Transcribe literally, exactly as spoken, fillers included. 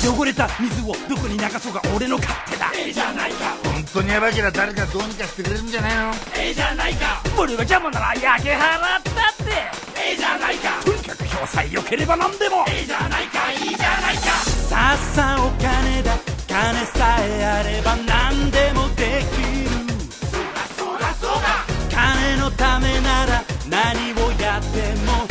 汚れた水をどこに流そうが俺の勝手だ。ええじゃないか。 本当にヤバけりゃ誰かどうにかしてくれるんじゃないの。 ええじゃないか。俺は邪魔なら焼け払ったって。ええじゃないか。とにかく票さえ良ければ何でも。ええじゃないか。いいじゃないか。さっさお金だ、金さえあれば何でもできる。そうだそうだそうだ。金のためなら何をやっても